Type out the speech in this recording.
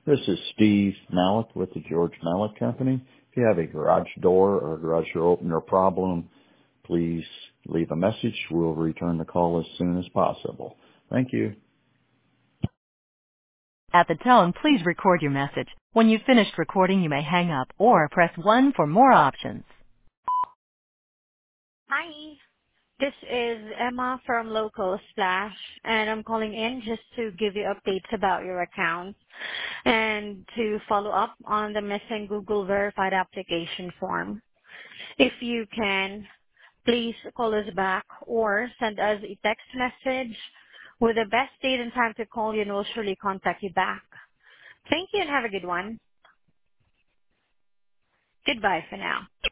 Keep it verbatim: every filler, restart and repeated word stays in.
This is Steve Malik with the George Malik Company. If you have a garage door or a garage door opener problem, please leave a message. We'll return the call as soon as possible. Thank you. At the tone, please record your message. When you've finished recording, you may hang up or press one for more options. Hi, this is Emma from Local Splash, and I'm calling in just to give you updates about your account and to follow up on the missing Google verified application form. If you can, please call us back or send us a text message with the best date and time to call you, and we'll surely contact you back. Thank you and have a good one. Goodbye for now.